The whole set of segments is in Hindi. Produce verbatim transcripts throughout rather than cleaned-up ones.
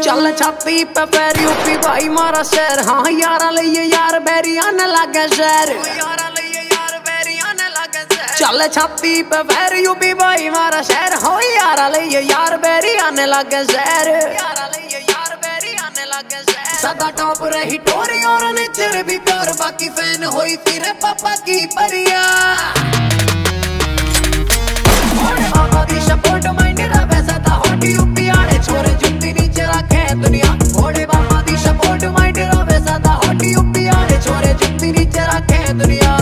चल छाती पे पैर यूपी भाई मारा शहर। हाँ यारा लिए यार बैरी आने लगे शहर। चल छाती पे पैर यूपी भाई मारा शहर। हो यारा लिए यार बैरी आने लगे शहर। सदा टॉप रही टोरी और नेचर भी प्योर। बाकी फैन होई फिर पापा की परिया। पापा की सपोर्ट माइंड रवे सदा हॉट यूपी आड़े छोरे जुत्ती नीचे रखे दुनिया। ओड़े पापा की सपोर्ट माइंड रवे सदा हॉट यूपी आड़े छोरे जुत्ती नीचे रखे दुनिया।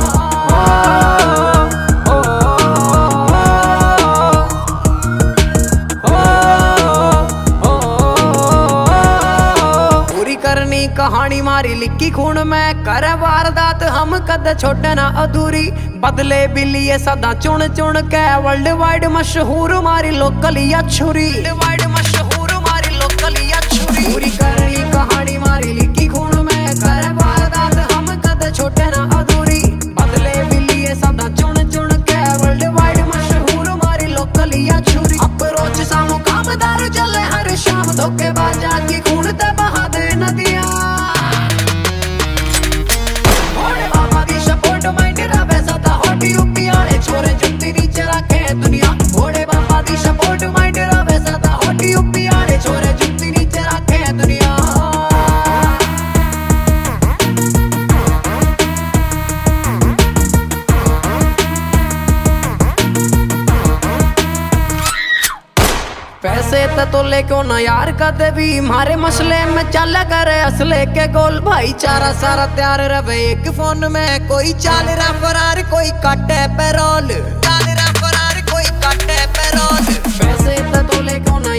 कहानी मारी लिखी खून में करे वारदात हम कद छोटे ना अधूरी। बदले बिलिए सदा चुन चुन के वर्ल्ड वाइड मशहूर मारी लोकलिया छुरी। वाइड मशहूर मारी लोकलिया छुरी। पूरी करनी कहानी मारी लिखी खून में करे वारदात हम कद छोटे ना अधूरी। बदले बिलिए सदा चुन चुन के वर्ल्ड वाइड मशहूर मारी लोकलिया छुरी। अब रोज सामू कामदार चले हर शाम धोखेबाजा की खून ते बहा दे नदियां। छोरे जुत्ती नीचे रखे दुनिया। घोड़े बाबा दी सपोर्ट माइंड रवे सदा हॉट यूपी आड़े छोरे जुत्ती नीचे रखे दुनिया। पैसे तो ले क्यों ना यार कदे भी मारे मसले में चल करे असले के गोल। भाईचारा सारा तैयार रवे एक फोन में। कोई चाल रहा फरार कोई काटे पैरोल। चाल रहा फरार कोई काटे पैरोल। पैसे तो ले क्यों ना